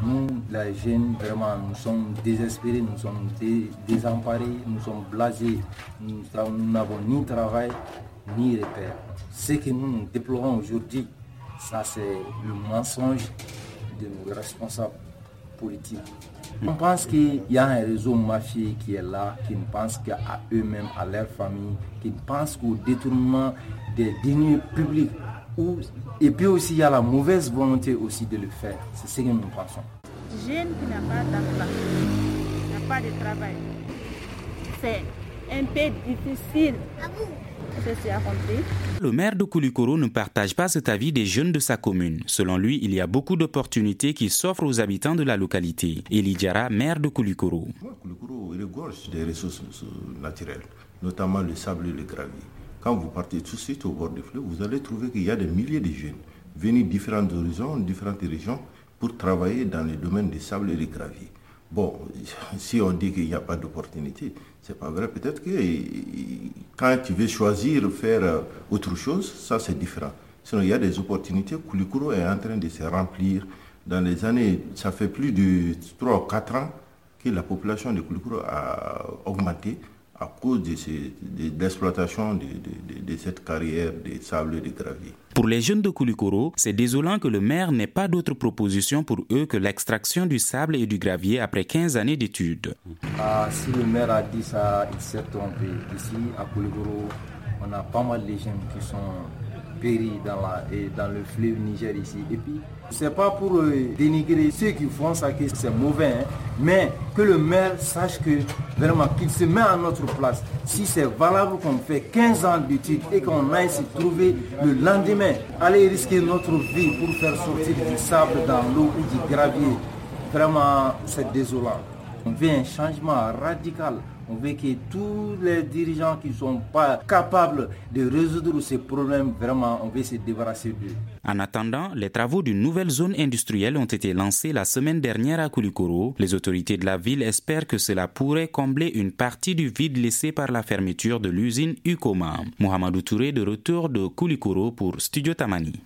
Nous, les jeunes, vraiment, nous sommes désespérés, nous sommes désemparés, nous sommes blasés. Nous n'avons ni travail, ni repère. Ce que nous déplorons aujourd'hui, ça c'est le mensonge de nos responsables politiques. On pense qu'il y a un réseau mafieux qui est là, qui ne pense qu'à eux-mêmes, à leur famille, qui ne pense qu'au détournement des deniers publics. Et puis aussi, il y a la mauvaise volonté aussi de le faire. C'est ce que nous pensons. Jeune qui n'a pas d'emploi, n'a pas de travail, c'est un peu difficile. Le maire de Koulikoro ne partage pas cet avis des jeunes de sa commune. Selon lui, il y a beaucoup d'opportunités qui s'offrent aux habitants de la localité. Eli Diara, maire de Koulikoro. Koulikoro regorge des ressources naturelles, notamment le sable et le gravier. Quand vous partez tout de suite au bord du fleuve, vous allez trouver qu'il y a des milliers de jeunes venus de différents horizons, différentes régions pour travailler dans le domaine du sable et du gravier. Bon, si on dit qu'il n'y a pas d'opportunité, c'est pas vrai. Peut-être que quand tu veux choisir faire autre chose, ça c'est différent. Sinon, il y a des opportunités. Koulikoro est en train de se remplir. Dans les années, ça fait plus de 3 ou 4 ans que la population de Koulikoro a augmenté à cause de l'exploitation de cette carrière de sable et de gravier. Pour les jeunes de Koulikoro, c'est désolant que le maire n'ait pas d'autre proposition pour eux que l'extraction du sable et du gravier après 15 années d'études. Si le maire a dit ça, il s'est trompé. Ici, à Koulikoro, on a pas mal de jeunes qui sont péris dans le fleuve Niger ici. Et puis, c'est pas pour dénigrer ceux qui font ça que c'est mauvais, mais que le maire sache que vraiment qu'il se met à notre place. Si c'est valable qu'on fait 15 ans d'études et qu'on aille se trouver le lendemain, aller risquer notre vie pour faire sortir du sable dans l'eau ou du gravier, vraiment c'est désolant. On veut un changement radical. On veut que tous les dirigeants qui ne sont pas capables de résoudre ces problèmes, vraiment, on veut se débarrasser d'eux. En attendant, les travaux d'une nouvelle zone industrielle ont été lancés la semaine dernière à Koulikoro. Les autorités de la ville espèrent que cela pourrait combler une partie du vide laissé par la fermeture de l'usine Ukoma. Mohamedou Touré de retour de Koulikoro pour Studio Tamani.